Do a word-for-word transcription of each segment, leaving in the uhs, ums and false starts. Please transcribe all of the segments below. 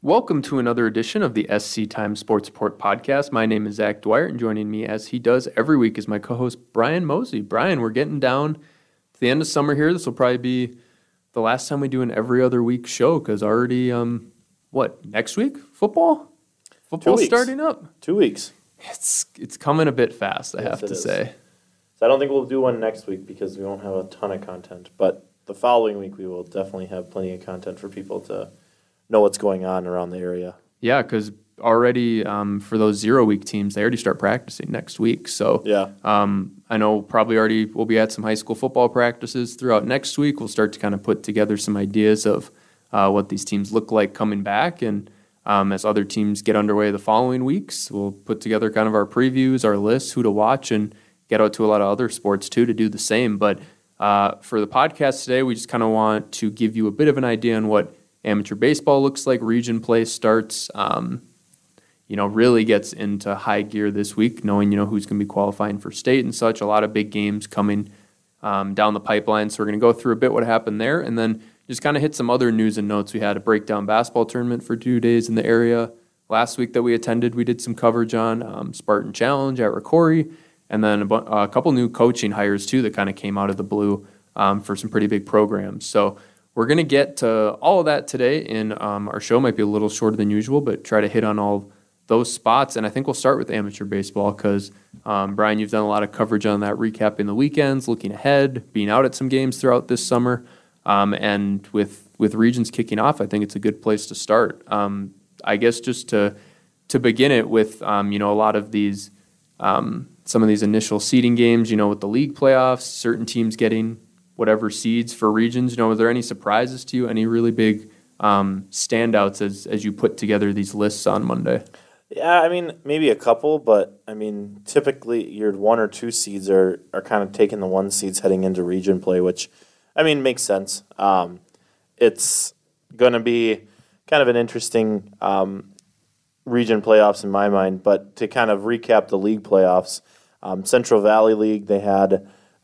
Welcome to another edition of the S C Times Sports Report podcast. My name is Zach Dwyer, and joining me as he does every week is my co-host Brian Mosey. Brian, we're getting down to the end of summer here. This will probably be the last time we do an every other week show because already, um, what, next week? Football? Football's starting up. Two weeks. It's it's coming a bit fast, I yes, have to is. say. So I don't think we'll do one next week because we won't have a ton of content, but the following week we will definitely have plenty of content for people to know what's going on around the area. Yeah, because already um, for those zero-week teams, they already start practicing next week. So yeah. um, I know probably already we'll be at some high school football practices throughout next week. We'll start to kind of put together some ideas of uh, what these teams look like coming back. And um, as other teams get underway the following weeks, we'll put together kind of our previews, our lists, who to watch, and get out to a lot of other sports too to do the same. But uh, for the podcast today, we just kind of want to give you a bit of an idea on what amateur baseball looks like. Region play starts, um, you know, really gets into high gear this week, knowing, you know, who's going to be qualifying for state and such. A lot of big games coming um, down the pipeline. So we're going to go through a bit what happened there and then just kind of hit some other news and notes. We had a breakdown basketball tournament for two days in the area last week that we attended. We did some coverage on um, Spartan Challenge at Rocori, and then a, bu- a couple new coaching hires too that kind of came out of the blue um, for some pretty big programs. So we're going to get to all of that today, and um, our show might be a little shorter than usual, but try to hit on all those spots. And I think we'll start with amateur baseball because, um, Brian, you've done a lot of coverage on that, recapping the weekends, looking ahead, being out at some games throughout this summer. Um, and with with regions kicking off, I think it's a good place to start. Um, I guess just to to begin it with, um, you know, a lot of these, um, some of these initial seeding games, you know, with the league playoffs, certain teams getting whatever seeds for regions. You know, were there any surprises to you? Any really big um, standouts as as you put together these lists on Monday? Yeah, I mean, maybe a couple, but I mean, typically your one or two seeds are, are kind of taking the one seeds heading into region play, which, I mean, makes sense. Um, it's going to be kind of an interesting um, region playoffs in my mind, but to kind of recap the league playoffs, um, Central Valley League, they had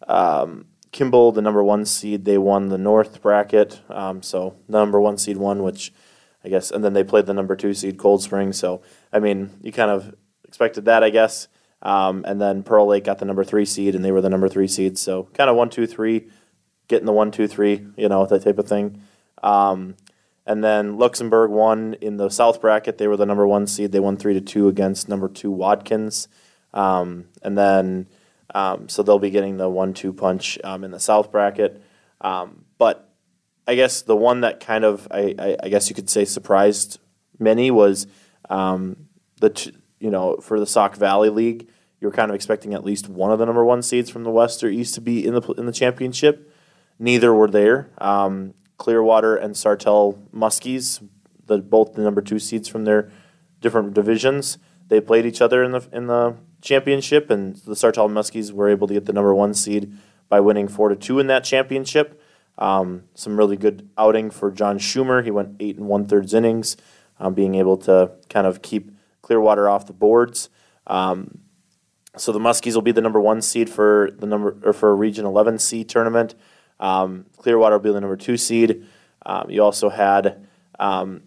um, Kimball, the number one seed, they won the North bracket, um, so the number one seed won, which I guess, and then they played the number two seed, Cold Spring, so, I mean, you kind of expected that, I guess, um, and then Pearl Lake got the number three seed, and they were the number three seed, so kind of one, two, three, getting the one, two, three, you know, that type of thing. Um, and then Luxembourg won in the South bracket, they were the number one seed, they won three to two against number two Watkins, um, and then Um, so they'll be getting the one two punch um, in the South bracket. Um, but I guess the one that kind of, I, I, I guess you could say, surprised many was um, the, t- you know, for the Sauk Valley League, you were kind of expecting at least one of the number one seeds from the West or East to be in the in the championship. Neither were there. Um, Clearwater and Sartell Muskies, the both the number two seeds from their different divisions, they played each other in the in the championship, and the Sartell Muskies were able to get the number one seed by winning four to two in that championship. Um, some really good outing for John Schumer. He went eight and one thirds innings, um, being able to kind of keep Clearwater off the boards. Um, so the Muskies will be the number one seed for the number or for a Region eleven C tournament. Um, Clearwater will be the number two seed. Um, you also had um,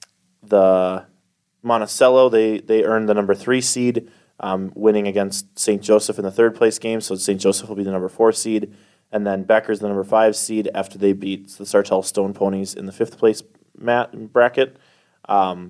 the Monticello. They they earned the number three seed. Um, winning against Saint Joseph in the third place game, so Saint Joseph will be the number four seed, and then Becker's the number five seed after they beat the Sartell Stone Ponies in the fifth place mat bracket. Um,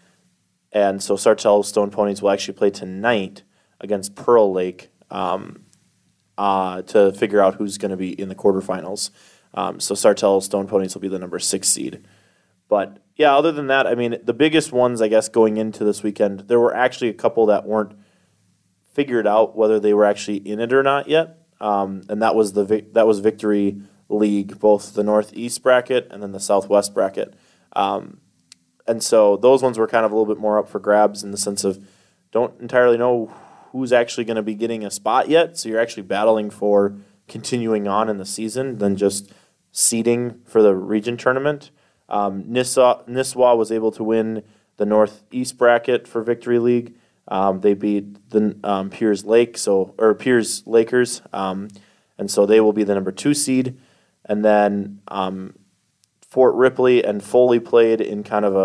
and so Sartell Stone Ponies will actually play tonight against Pearl Lake um, uh, to figure out who's going to be in the quarterfinals. Um, so Sartell Stone Ponies will be the number six seed. But yeah, other than that, I mean, the biggest ones, I guess, going into this weekend, there were actually a couple that weren't figured out whether they were actually in it or not yet, um, and that was the Vic- that was Victory League, both the Northeast bracket and then the Southwest bracket, um, and so those ones were kind of a little bit more up for grabs in the sense of don't entirely know who's actually going to be getting a spot yet, so you're actually battling for continuing on in the season than just seeding for the region tournament. Um, Nisswa, Nisswa was able to win the Northeast bracket for Victory League. Um, they beat the um, Piers Lake, so or Piers Lakers, um, and so they will be the number two seed. And then um, Fort Ripley and Foley played in kind of a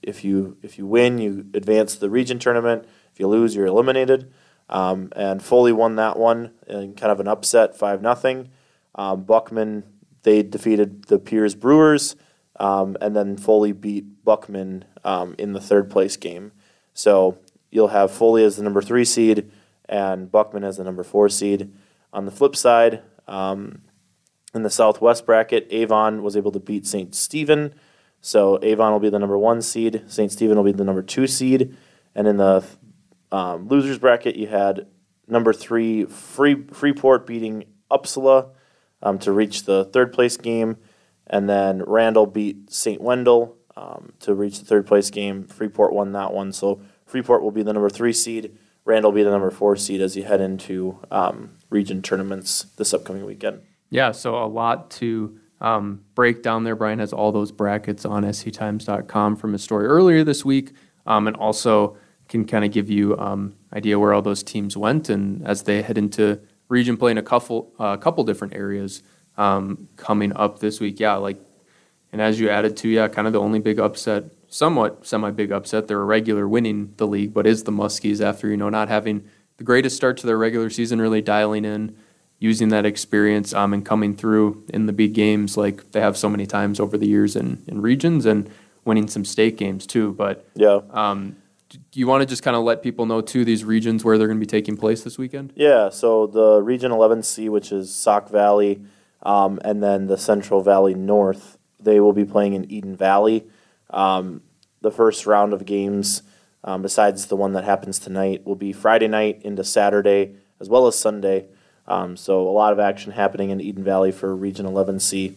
if you if you win, you advance to the region tournament. If you lose, you're eliminated. Um, and Foley won that one in kind of an upset, five nothing. Um, Buckman, they defeated the Piers Brewers, um, and then Foley beat Buckman um, in the third place game. So you'll have Foley as the number three seed and Buckman as the number four seed. On the flip side, um, in the Southwest bracket, Avon was able to beat Saint Stephen. So Avon will be the number one seed. Saint Stephen will be the number two seed. And in the um, losers bracket, you had number three Free, Freeport beating Uppsala um, to reach the third place game. And then Randall beat Saint Wendell um, to reach the third place game. Freeport won that one. So Freeport will be the number three seed. Randall will be the number four seed as you head into um, region tournaments this upcoming weekend. Yeah, so a lot to um, break down there. Brian has all those brackets on S C times dot com from his story earlier this week, um, and also can kind of give you um, idea where all those teams went, and as they head into region play in a couple uh, couple different areas um, coming up this week. Yeah, like, and as you added to, yeah, kind of the only big upset, somewhat semi-big upset, they're a regular winning the league, but is the Muskies after, you know, not having the greatest start to their regular season, really dialing in, using that experience um, and coming through in the big games like they have so many times over the years in, in regions, and winning some state games too. But yeah, um, do you want to just kind of let people know too these regions where they're going to be taking place this weekend? Yeah, so the Region eleven C, which is Sauk Valley, um, and then the Central Valley North, they will be playing in Eden Valley. Um, the first round of games, um, besides the one that happens tonight, will be Friday night into Saturday as well as Sunday. Um, so a lot of action happening in Eden Valley for Region eleven C.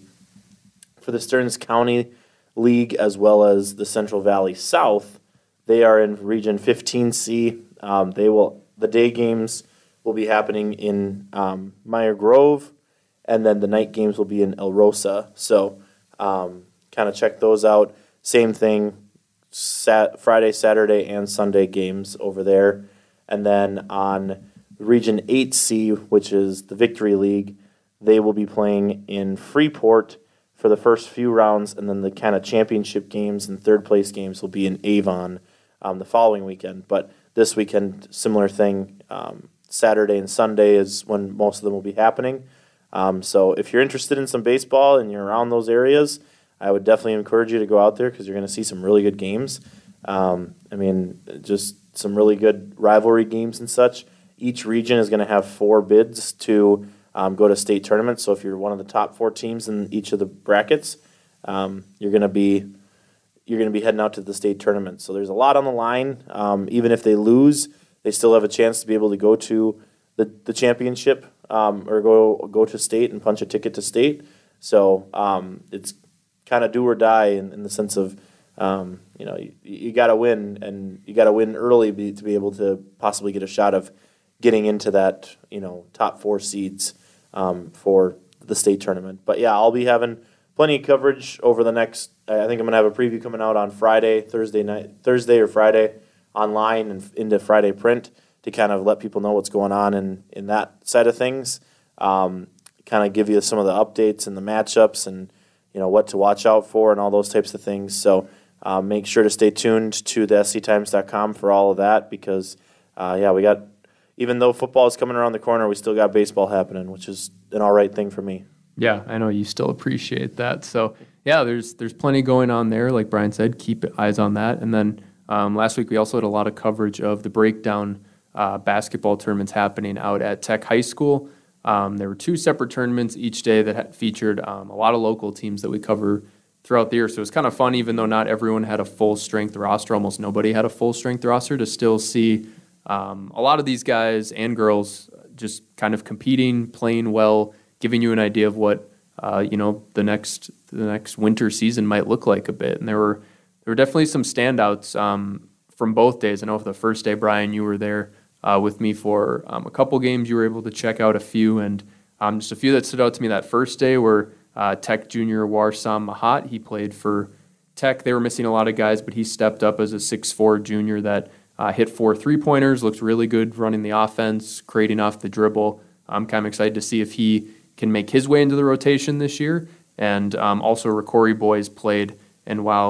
For the Stearns County League as well as the Central Valley South, they are in Region fifteen C. Um, they will the day games will be happening in um, Meyer Grove, and then the night games will be in El Rosa. So um, kind of check those out. Same thing, sat- Friday, Saturday, and Sunday games over there. And then on Region eight C, which is the Victory League, they will be playing in Freeport for the first few rounds, and then the kind of championship games and third place games will be in Avon um, the following weekend. But this weekend, similar thing, um, Saturday and Sunday is when most of them will be happening. Um, so if you're interested in some baseball and you're around those areas, I would definitely encourage you to go out there because you're going to see some really good games. Um, I mean, just some really good rivalry games and such. Each region is going to have four bids to um, go to state tournaments. So if you're one of the top four teams in each of the brackets, um, you're going to be you're going to be heading out to the state tournament. So there's a lot on the line. Um, even if they lose, they still have a chance to be able to go to the the championship um, or go go to state and punch a ticket to state. So um, it's kind of do or die in, in the sense of um, you know you, you got to win, and you got to win early be, to be able to possibly get a shot of getting into that, you know, top four seeds um, for the state tournament. But yeah, I'll be having plenty of coverage over the next. I think I'm gonna have a preview coming out on Friday, Thursday night, Thursday or Friday, online and into Friday print to kind of let people know what's going on in in that side of things. Um, kind of give you some of the updates and the matchups and you know what to watch out for and all those types of things. So uh, make sure to stay tuned to the S C times dot com for all of that because uh, yeah, we got. Even though football is coming around the corner, we still got baseball happening, which is an all right thing for me. Yeah, I know you still appreciate that. So, yeah, there's there's plenty going on there. Like Brian said, keep eyes on that. And then um, last week we also had a lot of coverage of the breakdown uh, basketball tournaments happening out at Tech High School. Um, there were two separate tournaments each day that had featured um, a lot of local teams that we cover throughout the year. So it was kind of fun, even though not everyone had a full-strength roster, almost nobody had a full-strength roster, to still see Um, a lot of these guys and girls just kind of competing, playing well, giving you an idea of what uh, you know the next the next winter season might look like a bit. And there were there were definitely some standouts um, from both days. I know for the first day, Brian, you were there uh, with me for um, a couple games. You were able to check out a few, and um, just a few that stood out to me that first day were uh, Tech junior Warsam Mahat. He played for Tech. They were missing a lot of guys, but he stepped up as a six foot four junior that Uh, hit four three-pointers, looked really good running the offense, creating off the dribble. I'm kind of excited to see if he can make his way into the rotation this year. And um, also, Ricori boys played, and while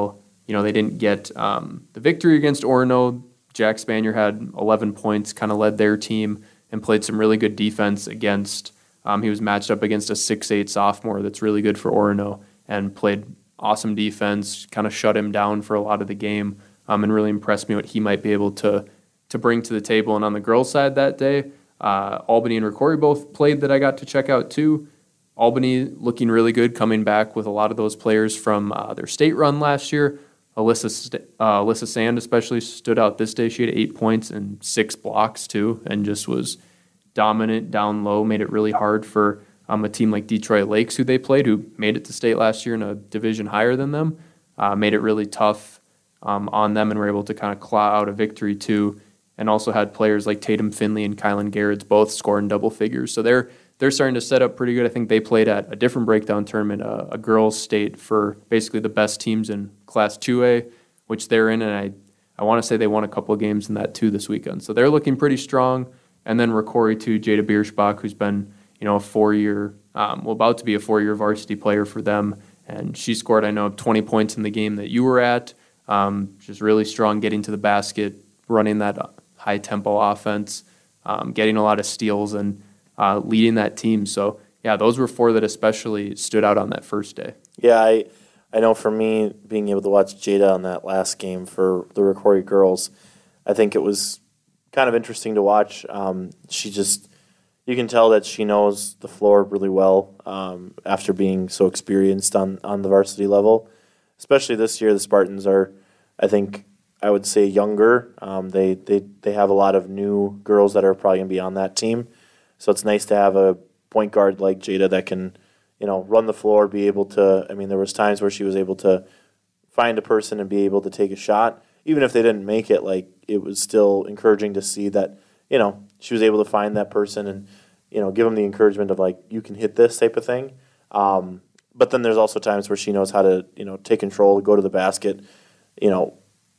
you know, they didn't get um, the victory against Orono. Jack Spanier had eleven points, kind of led their team and played some really good defense against, um, he was matched up against a six eight sophomore that's really good for Orono and played awesome defense, kind of shut him down for a lot of the game, um, and really impressed me what he might be able to to bring to the table. And on the girls' side that day, uh, Albany and Rocori both played that I got to check out too. Albany looking really good, coming back with a lot of those players from uh, their state run last year. Alyssa St- uh, Alyssa Sand especially stood out this day. She had eight points and six blocks too, and just was dominant down low, made it really hard for um, a team like Detroit Lakes, who they played, who made it to state last year in a division higher than them, uh, made it really tough um, on them and were able to kind of claw out a victory too, and also had players like Tatum Finley and Kylan Garrett both scoring double figures. So they're they're starting to set up pretty good. I think they played at a different breakdown tournament, a, a girls' state for basically the best teams in Class two A, which they're in, and I, I want to say they won a couple of games in that too this weekend. So they're looking pretty strong. And then Rocori too, Jada Bierschbach, who's been, you know, a four-year, um, well, about to be a four-year varsity player for them, and she scored, I know, twenty points in the game that you were at. Um, just really strong, getting to the basket, running that high-tempo offense, um, getting a lot of steals, and uh, leading that team. So, yeah, those were four that especially stood out on that first day. Yeah, I I know for me, being able to watch Jada on that last game for the Rocori girls, I think it was kind of interesting to watch. Um, she just, you can tell that she knows the floor really well um, after being so experienced on, on the varsity level. Especially this year, the Spartans are, I think, I would say younger. Um, they, they, they have a lot of new girls that are probably going to be on that team. So it's nice to have a point guard like Jada that can, you know, run the floor, be able to, I mean, there was times where she was able to find a person and be able to take a shot. Even if they didn't make it, like, it was still encouraging to see that, you know, she was able to find that person and, you know, give them the encouragement of, like, you can hit this type of thing. Um, but then there's also times where she knows how to, you know, take control, go to the basket, you know,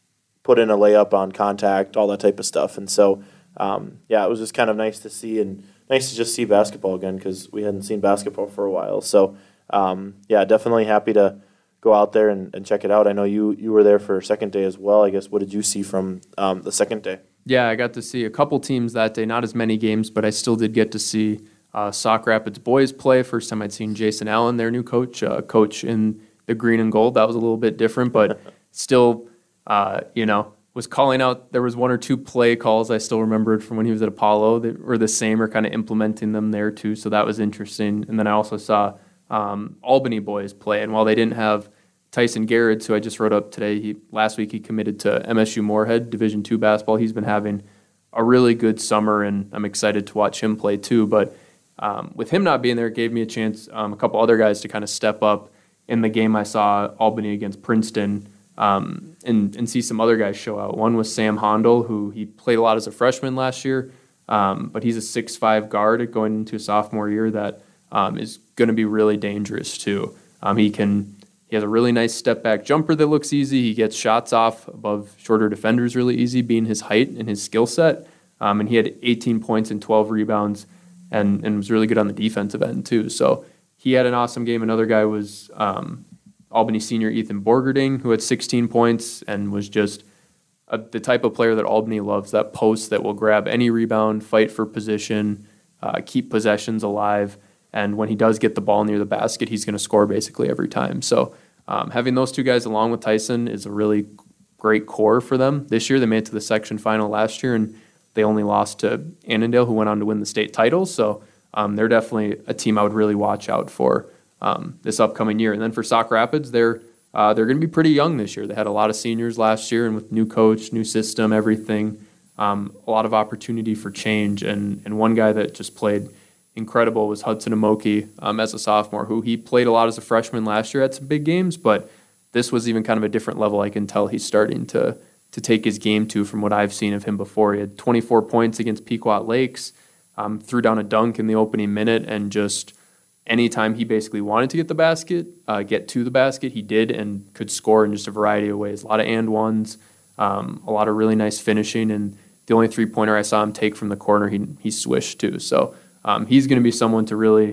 put in a layup on contact, all that type of stuff. And so, um, yeah, it was just kind of nice to see and nice to just see basketball again because we hadn't seen basketball for a while. So, um, yeah, definitely happy to go out there and, and check it out. I know you you were there for second day as well. I guess, what did you see from um, the second day? Yeah, I got to see a couple teams that day, not as many games, but I still did get to see uh, Sauk Rapids boys play. First time I'd seen Jason Allen, their new coach, uh, coach in the green and gold. That was a little bit different, but still, uh, you know, was calling out. There was one or two play calls I still remembered from when he was at Apollo that were the same or kind of implementing them there too. So that was interesting. And then I also saw um, Albany boys play. And while they didn't have Tyson Garrett, who I just wrote up today, he last week he committed to M S U Moorhead Division two basketball. He's been having a really good summer, and I'm excited to watch him play too. But um, with him not being there, it gave me a chance, um, a couple other guys to kind of step up in the game. I saw Albany against Princeton, um, and, and see some other guys show out. One was Sam Hondel, who he played a lot as a freshman last year, um, but he's a six five guard going into a sophomore year that um, is going to be really dangerous too. Um, he can he has a really nice step back jumper that looks easy. He gets shots off above shorter defenders really easy, being his height and his skill set. Um, and he had eighteen points and twelve rebounds, and, and was really good on the defensive end too. So he had an awesome game. Another guy was um, Albany senior Ethan Borgerding, who had sixteen points and was just a, the type of player that Albany loves, that post that will grab any rebound, fight for position, uh, keep possessions alive. And when he does get the ball near the basket, he's going to score basically every time. So um, having those two guys along with Tyson is a really great core for them. This year they made it to the section final last year, and they only lost to Annandale, who went on to win the state title. So um, they're definitely a team I would really watch out for um, this upcoming year. And then for Sauk Rapids, they're uh, they're going to be pretty young this year. They had a lot of seniors last year, and with new coach, new system, everything, um, a lot of opportunity for change. And and one guy that just played incredible was Hudson Amoki um, as a sophomore, who he played a lot as a freshman last year at some big games, but this was even kind of a different level. I can tell he's starting to to take his game to from what I've seen of him before. He had twenty-four points against Pequot Lakes, um, threw down a dunk in the opening minute, and just anytime he basically wanted to get the basket, uh, get to the basket, he did and could score in just a variety of ways. A lot of and ones, um, a lot of really nice finishing, and the only three-pointer I saw him take from the corner, he he swished too. So Um, he's going to be someone to really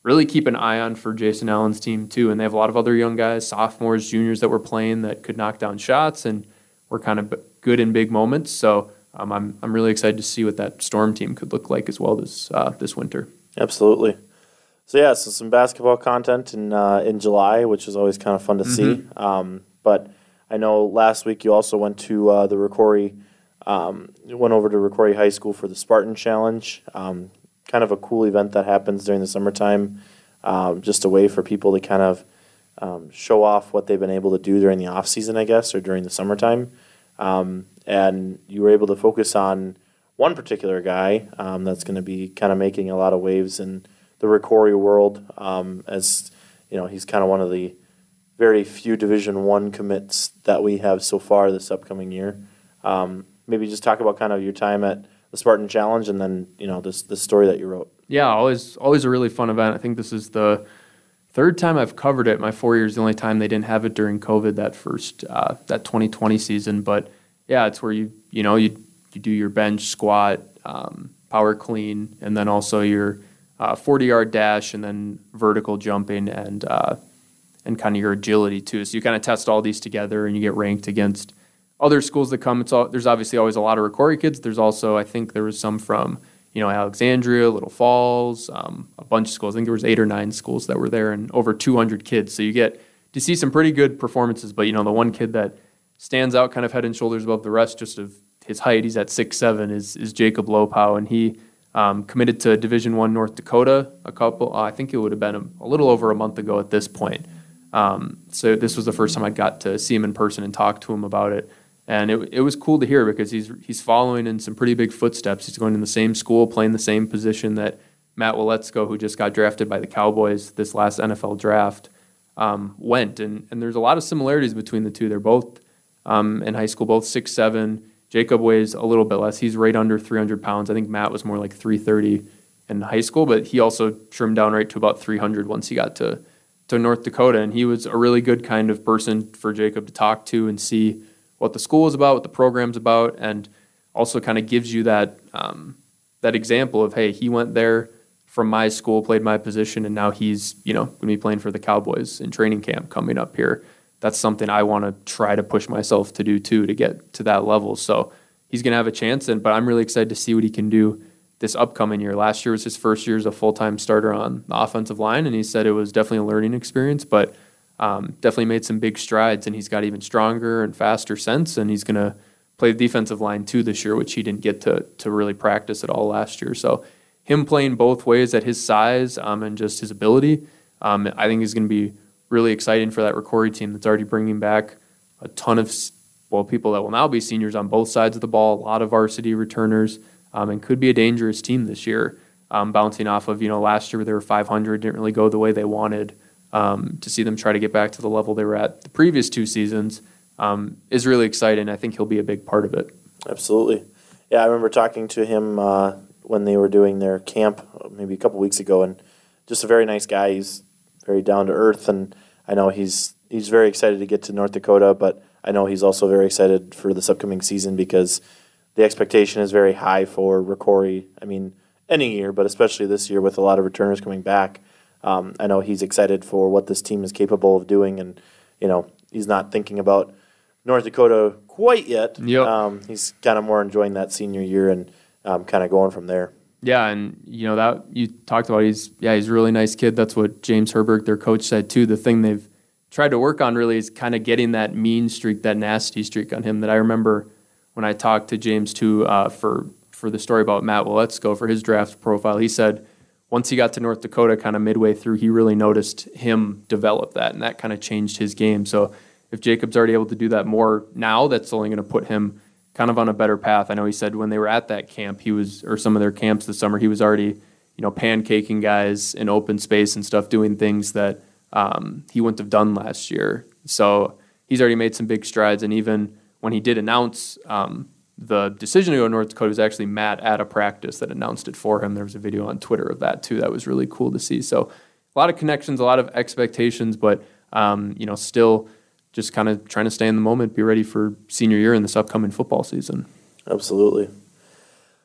really keep an eye on for Jason Allen's team too. And they have a lot of other young guys, sophomores, juniors that were playing that could knock down shots and were kind of good in big moments. So um, I'm I'm really excited to see what that Storm team could look like as well this uh, this winter. Absolutely. So yeah, so some basketball content in uh, in July, which is always kind of fun to mm-hmm. see. Um, but I know last week you also went to uh, the Rocori, um, went over to Rocori High School for the Spartan Challenge. Um, kind of a cool event that happens during the summertime, um, just a way for people to kind of um, show off what they've been able to do during the off season, I guess, or during the summertime. Um, and you were able to focus on one particular guy um, that's going to be kind of making a lot of waves in the Rocori world, um, as you know, he's kind of one of the very few Division One commits that we have so far this upcoming year. Um, maybe just talk about kind of your time at the Spartan Challenge, and then you know this this story that you wrote. Yeah, always always a really fun event. I think this is the third time I've covered it. My four years, the only time they didn't have it during COVID, that first uh, that twenty twenty season. But yeah, it's where you you know you you do your bench, squat, um, power clean, and then also your uh, forty-yard dash, and then vertical jumping, and uh, and kind of your agility too. So you kind of test all these together, and you get ranked against other schools that come. It's all, there's obviously always a lot of Rocori kids. There's also, I think there was some from, you know, Alexandria, Little Falls, um, a bunch of schools. I think there was eight or nine schools that were there, and over two hundred kids. So you get to see some pretty good performances. But, you know, the one kid that stands out kind of head and shoulders above the rest just of his height, he's at six seven, is is Jacob Lopow. And he um, committed to Division One North Dakota a couple, uh, I think it would have been a, a little over a month ago at this point. Um, so this was the first time I got to see him in person and talk to him about it. And it it was cool to hear because he's he's following in some pretty big footsteps. He's going in the same school, playing the same position that Matt Waletzko, who just got drafted by the Cowboys this last N F L draft, um, went. And, and there's a lot of similarities between the two. They're both um, in high school, both six seven. Jacob weighs a little bit less. He's right under three hundred pounds. I think Matt was more like three thirty in high school, but he also trimmed down right to about three hundred once he got to, to North Dakota. And he was a really good kind of person for Jacob to talk to and see what the school is about, what the program's about, and also kind of gives you that um, that example of, hey, he went there from my school, played my position, and now he's, you know, going to be playing for the Cowboys in training camp coming up here. That's something I want to try to push myself to do too, to get to that level. So he's going to have a chance, and but I'm really excited to see what he can do this upcoming year. Last year was his first year as a full-time starter on the offensive line, and he said it was definitely a learning experience, but Um, definitely made some big strides, and he's got even stronger and faster since, and he's going to play the defensive line too this year, which he didn't get to to really practice at all last year. So him playing both ways at his size um, and just his ability, um, I think is going to be really exciting for that Rocori team that's already bringing back a ton of, well, people that will now be seniors on both sides of the ball, a lot of varsity returners, um, and could be a dangerous team this year, um, bouncing off of, you know, last year they were five hundred, didn't really go the way they wanted. Um, to see them try to get back to the level they were at the previous two seasons um, is really exciting. I think he'll be a big part of it. Absolutely. Yeah, I remember talking to him uh, when they were doing their camp maybe a couple weeks ago, and just a very nice guy. He's very down to earth, and I know he's he's very excited to get to North Dakota, but I know he's also very excited for this upcoming season because the expectation is very high for Rocori. I mean, any year, but especially this year with a lot of returners coming back. Um, I know he's excited for what this team is capable of doing, and you know he's not thinking about North Dakota quite yet. Yep. Um, he's kind of more enjoying that senior year and um, kind of going from there. Yeah, and you know that you talked about. He's yeah, he's a really nice kid. That's what James Herberg, their coach, said too. The thing they've tried to work on really is kind of getting that mean streak, that nasty streak on him. That I remember when I talked to James too uh, for for the story about Matt Waletzko for his draft profile. He said, once he got to North Dakota kind of midway through, he really noticed him develop that, and that kind of changed his game. So if Jacob's already able to do that more now, that's only going to put him kind of on a better path. I know he said when they were at that camp, he was, or some of their camps this summer, he was already, you know, pancaking guys in open space and stuff, doing things that um, he wouldn't have done last year. So he's already made some big strides, and even when he did announce um, the decision to go to North Dakota, was actually Matt at a practice that announced it for him. There was a video on Twitter of that too. That was really cool to see. So a lot of connections, a lot of expectations, but um, you know, still just kind of trying to stay in the moment, be ready for senior year in this upcoming football season. Absolutely.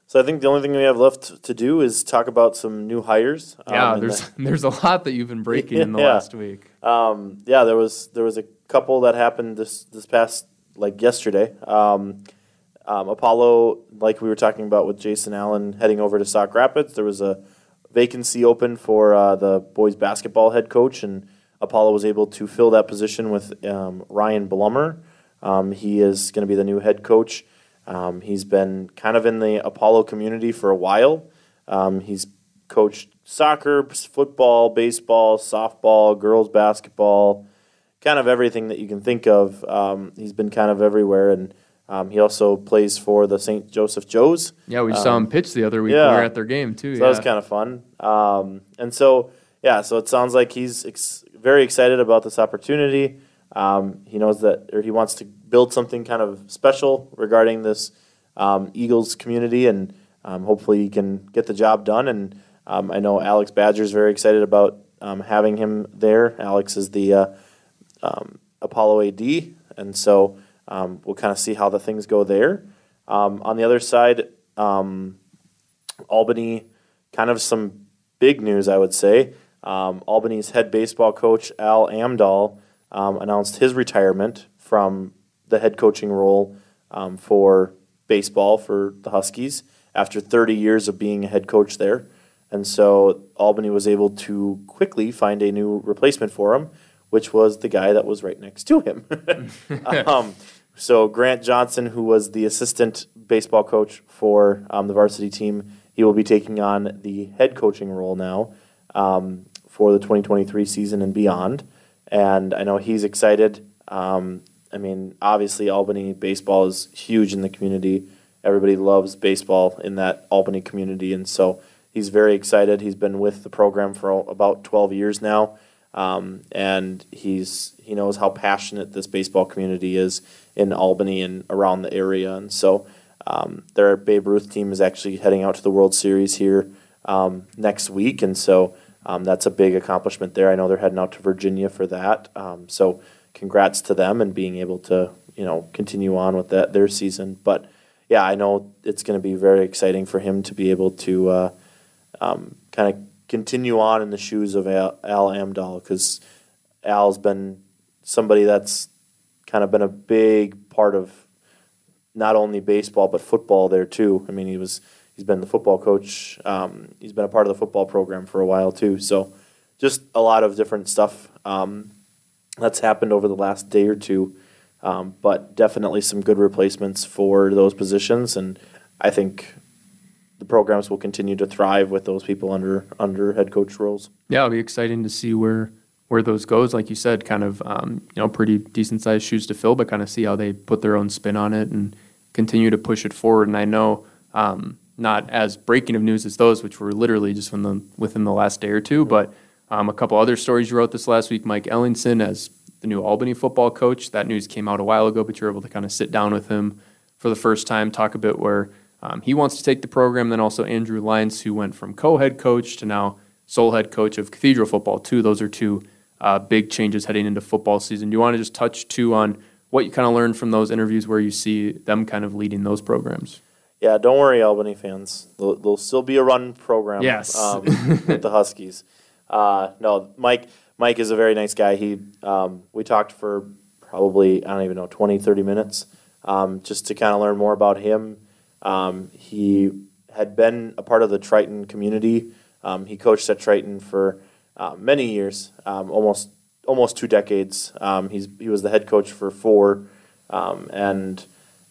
So I think the only thing we have left to do is talk about some new hires. Yeah, um, there's the, there's a lot that you've been breaking in the yeah. last week. Um, yeah, there was there was a couple that happened this this past like yesterday. Um, um, Apollo, like we were talking about with Jason Allen heading over to Sauk Rapids, there was a vacancy open for uh, the boys basketball head coach, and Apollo was able to fill that position with um, Ryan Blummer. Um, he is going to be the new head coach. Um, he's been kind of in the Apollo community for a while. Um, he's coached soccer, football, baseball, softball, girls basketball, kind of everything that you can think of. Um, he's been kind of everywhere, and um, he also plays for the Saint Joseph Joes. Yeah, we um, saw him pitch the other week yeah. when we were at their game, too. So yeah. that was kind of fun. Um, and so, yeah, so it sounds like he's ex- very excited about this opportunity. Um, he knows that, or he wants to build something kind of special regarding this um, Eagles community, and um, hopefully he can get the job done. And um, I know Alex Badger is very excited about um, having him there. Alex is the uh, um, Apollo A D, and so um, we'll kind of see how the things go there. Um, on the other side, um, Albany, kind of some big news, I would say. Um, Albany's head baseball coach, Al Amdahl, um, announced his retirement from the head coaching role um, for baseball for the Huskies after thirty years of being a head coach there. And so Albany was able to quickly find a new replacement for him, which was the guy that was right next to him. um, so Grant Johnson, who was the assistant baseball coach for um, the varsity team, he will be taking on the head coaching role now um, for the twenty twenty-three season and beyond. And I know he's excited. Um, I mean, obviously, Albany baseball is huge in the community. Everybody loves baseball in that Albany community, and so he's very excited. He's been with the program for about twelve years now, um, and he's he knows how passionate this baseball community is in Albany and around the area. And so um, their Babe Ruth team is actually heading out to the World Series here um, next week, and so um, that's a big accomplishment there. I know they're heading out to Virginia for that, um, so congrats to them and being able to you know continue on with that their season. But yeah, I know it's going to be very exciting for him to be able to uh, um, kind of continue on in the shoes of Al, Al Amdahl, because Al's been somebody that's kind of been a big part of not only baseball but football there too. I mean, he was he's been the football coach. Um, he's been a part of the football program for a while too. So just a lot of different stuff um, that's happened over the last day or two. Um, but definitely some good replacements for those positions, and I think the programs will continue to thrive with those people under under head coach roles. Yeah, it'll be exciting to see where where those goes. Like you said, kind of um, you know pretty decent sized shoes to fill, but kind of see how they put their own spin on it and continue to push it forward. And I know um, not as breaking of news as those, which were literally just within the, within the last day or two, but um, a couple other stories you wrote this last week. Mike Ellingson as the new Albany football coach. That news came out a while ago, but you're able to kind of sit down with him for the first time, talk a bit where um, he wants to take the program. Then also Andrew Lyons, who went from co-head coach to now sole head coach of Cathedral football too. Those are two uh, big changes heading into football season. Do you want to just touch too on what you kind of learned from those interviews where you see them kind of leading those programs? Yeah, don't worry, Albany fans. There'll, there'll still be a run program yes. um, with the Huskies. Uh, no, Mike... Mike is a very nice guy. He um, we talked for probably, I don't even know, twenty, thirty minutes um, just to kind of learn more about him. Um, he had been a part of the Triton community. Um, he coached at Triton for uh, many years, um, almost almost two decades. Um, he's he was the head coach for four, um, and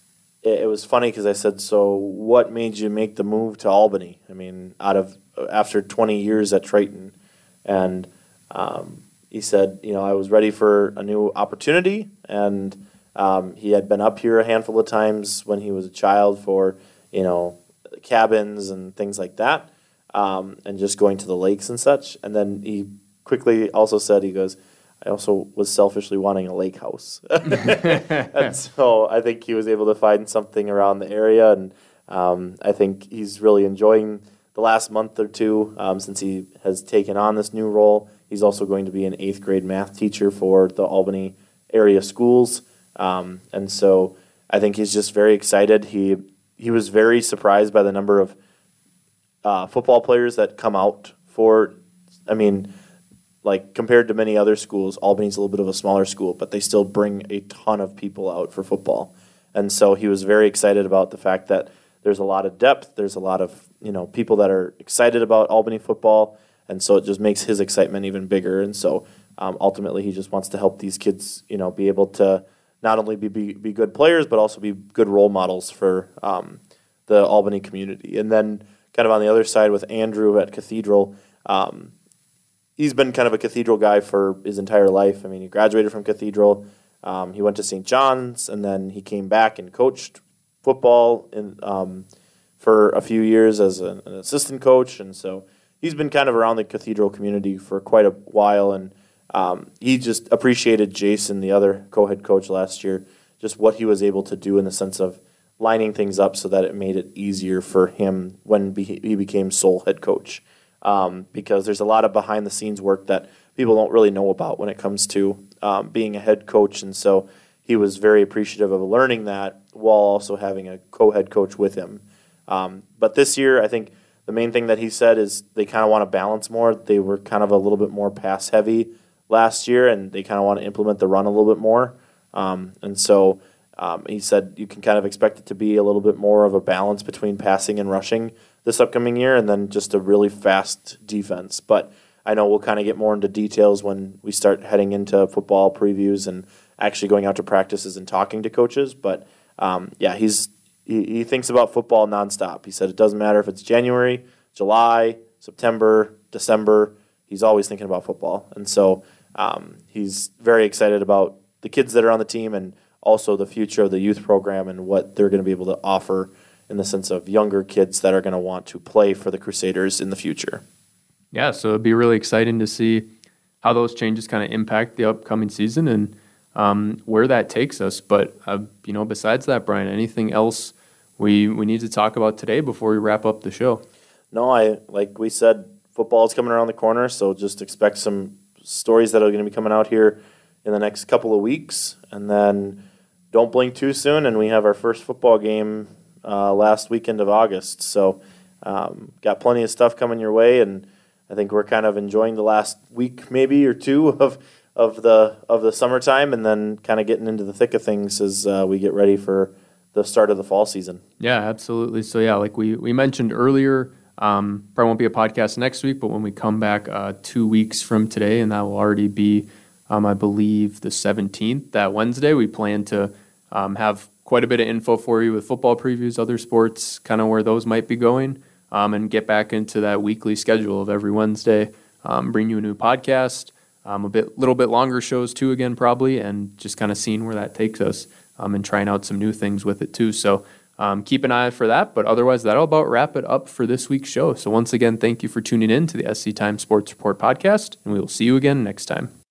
it, it was funny because I said, "So, what made you make the move to Albany?" I mean, out of after twenty years at Triton, and Um, he said, you know, I was ready for a new opportunity, and um, he had been up here a handful of times when he was a child for, you know, cabins and things like that, um, and just going to the lakes and such. And then he quickly also said, he goes, I also was selfishly wanting a lake house. And so I think he was able to find something around the area, and um, I think he's really enjoying the last month or two um, since he has taken on this new role. He's also going to be an eighth grade math teacher for the Albany area schools. Um, and so I think he's just very excited. He he was very surprised by the number of uh, football players that come out for. I mean, like compared to many other schools, Albany's a little bit of a smaller school, but they still bring a ton of people out for football. And so he was very excited about the fact that there's a lot of depth. There's a lot of, you know, people that are excited about Albany football. And so it just makes his excitement even bigger. And so um, ultimately he just wants to help these kids, you know, be able to not only be, be, be good players, but also be good role models for um, the Albany community. And then kind of on the other side with Andrew at Cathedral, um, he's been kind of a Cathedral guy for his entire life. I mean, he graduated from Cathedral. Um, he went to Saint John's, and then he came back and coached football in, um, for a few years as an, an assistant coach. And so he's been kind of around the Cathedral community for quite a while. And um, he just appreciated Jason, the other co-head coach last year, just what he was able to do in the sense of lining things up so that it made it easier for him when be- he became sole head coach. Um, because there's a lot of behind-the-scenes work that people don't really know about when it comes to um, being a head coach. And so he was very appreciative of learning that while also having a co-head coach with him. Um, but this year, I think the main thing that he said is they kind of want to balance more. They were kind of a little bit more pass-heavy last year, and they kind of want to implement the run a little bit more. Um, and so um, he said you can kind of expect it to be a little bit more of a balance between passing and rushing this upcoming year, and then just a really fast defense. But I know we'll kind of get more into details when we start heading into football previews and actually going out to practices and talking to coaches. But um, yeah, he's he, he thinks about football nonstop. He said it doesn't matter if it's January, July, September, December. He's always thinking about football, and so um, he's very excited about the kids that are on the team and also the future of the youth program and what they're going to be able to offer in the sense of younger kids that are going to want to play for the Crusaders in the future. Yeah, so it'd be really exciting to see how those changes kind of impact the upcoming season and um, where that takes us. But, uh, you know, besides that, Brian, anything else we, we need to talk about today before we wrap up the show? No, I like we said, football is coming around the corner, so just expect some stories that are going to be coming out here in the next couple of weeks. And then don't blink too soon, and we have our first football game Uh, last weekend of August. So um, got plenty of stuff coming your way, and I think we're kind of enjoying the last week maybe or two of of the of the summertime, and then kind of getting into the thick of things as uh, we get ready for the start of the fall season. Yeah, absolutely. So yeah, like we, we mentioned earlier, um, probably won't be a podcast next week, but when we come back uh, two weeks from today, and that will already be, um, I believe, the seventeenth, that Wednesday, we plan to um, have quite a bit of info for you with football previews, other sports, kind of where those might be going, um, and get back into that weekly schedule of every Wednesday, um, bring you a new podcast, um, a bit, little bit longer shows too again probably, and just kind of seeing where that takes us um, and trying out some new things with it too. So um, keep an eye for that, but otherwise that'll about wrap it up for this week's show. So once again, thank you for tuning in to the S C Times Sports Report podcast, and we will see you again next time.